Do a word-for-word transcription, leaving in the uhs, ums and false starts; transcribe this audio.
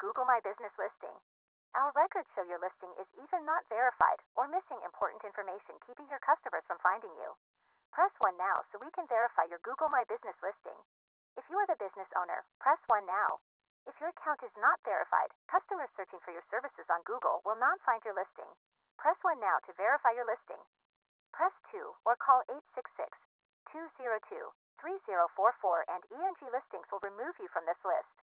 Google My Business listing. Our records show your listing is either not verified or missing important information, keeping your customers from finding you. Press one now so we can verify your Google My Business listing. If you are the business owner, press one now. If your account is not verified, customers searching for your services on Google will not find your listing. Press one now to verify your listing. Press two or call eight six six, two zero two, three zero four four and E N G Listings will remove you from this list.